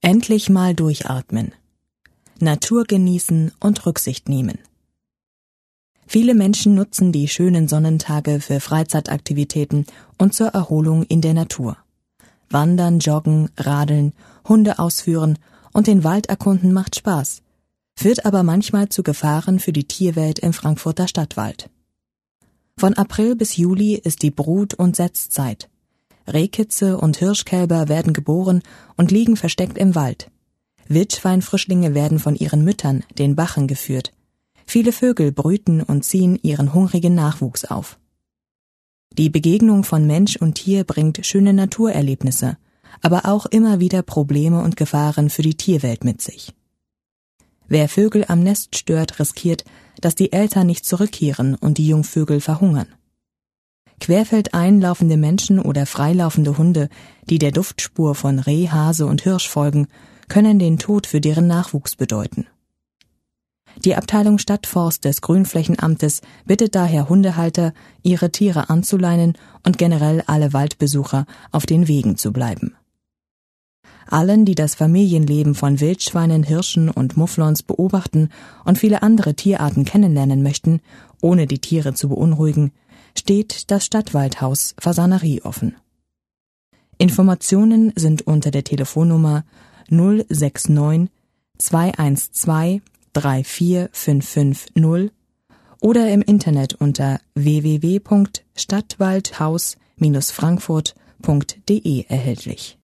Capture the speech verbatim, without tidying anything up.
Endlich mal durchatmen. Natur genießen und Rücksicht nehmen. Viele Menschen nutzen die schönen Sonnentage für Freizeitaktivitäten und zur Erholung in der Natur. Wandern, joggen, radeln, Hunde ausführen und den Wald erkunden macht Spaß, führt aber manchmal zu Gefahren für die Tierwelt im Frankfurter Stadtwald. Von April bis Juli ist die Brut- und Setzzeit. Rehkitze und Hirschkälber werden geboren und liegen versteckt im Wald. Wildschweinfrischlinge werden von ihren Müttern, den Bachen, geführt. Viele Vögel brüten und ziehen ihren hungrigen Nachwuchs auf. Die Begegnung von Mensch und Tier bringt schöne Naturerlebnisse, aber auch immer wieder Probleme und Gefahren für die Tierwelt mit sich. Wer Vögel am Nest stört, riskiert, dass die Eltern nicht zurückkehren und die Jungvögel verhungern. Querfeldein laufende Menschen oder freilaufende Hunde, die der Duftspur von Reh, Hase und Hirsch folgen, können den Tod für deren Nachwuchs bedeuten. Die Abteilung Stadtforst des Grünflächenamtes bittet daher Hundehalter, ihre Tiere anzuleinen und generell alle Waldbesucher auf den Wegen zu bleiben. Allen, die das Familienleben von Wildschweinen, Hirschen und Mufflons beobachten und viele andere Tierarten kennenlernen möchten, ohne die Tiere zu beunruhigen, steht das Stadtwaldhaus Fasanerie offen. Informationen sind unter der Telefonnummer null sechs neun zwei eins zwei drei vier fünf fünf null oder im Internet unter w w w punkt stadtwaldhaus Bindestrich frankfurt punkt d e erhältlich.